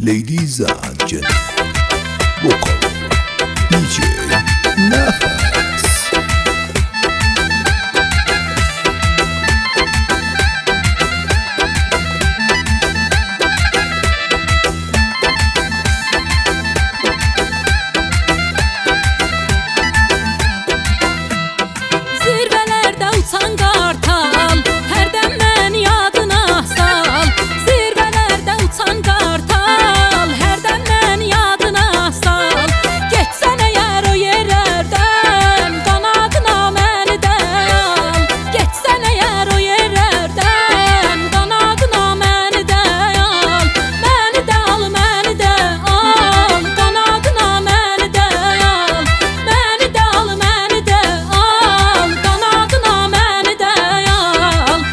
Ladies and gentlemen, vocal DJ Nefes. Zirvelerde uçan kartal, hərdən məni yadına sal. Zirvelerde uçan kartal, hərdən məni yadına sal. Getsən əgər o yerlərdən, qanadına məni də al. Getsən əgər o yerlərdən, qanadına məni də al. Məni də al, məni də al, qanadına məni də al. Məni də al, məni də al, qanadına məni də al.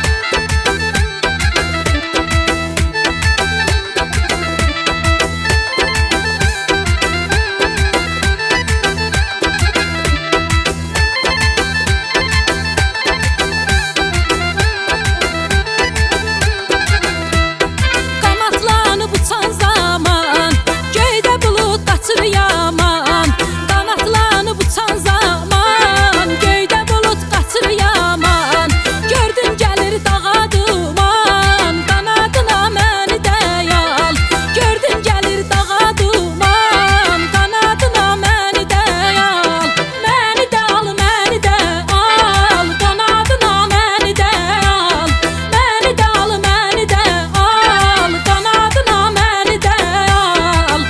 Qanatlanıb uçan zaman, göydə bulud qaçır yaman. Qanatlanıb uçan zaman, göydə bulud qaçır yaman. Gördün gəlir dağa duman, qanadına məni də al. Gördün gəlir dağa duman, qanadına məni də al. Məni də al, məni də al, qanadına məni də al. Məni də al, məni də al, qanadına məni də al.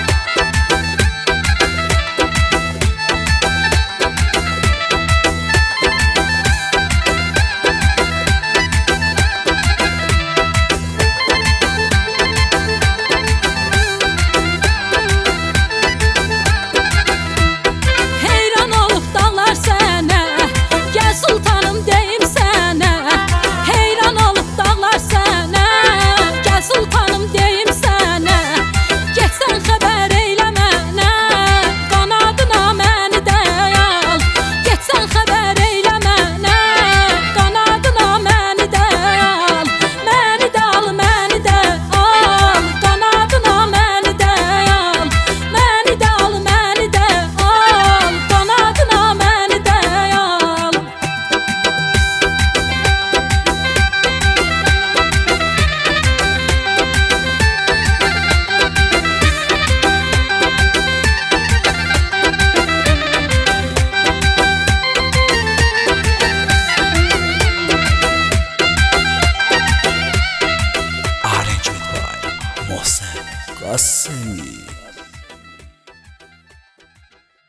Heyran olub dağlar sənə, gəl sultanım deyim sənə. Heyran olub dağlar sənə, gəl sultanım deyim sənə. Getsən xəbər eylə mənə, qanadına məni də al. Getsən xəbər eylə mənə, qanadına məni də al. Məni də al, məni də al, qanadına məni də al. Məni də al, məni də al, qanadına məni də al. Arrangement by Mohsen Qasemi.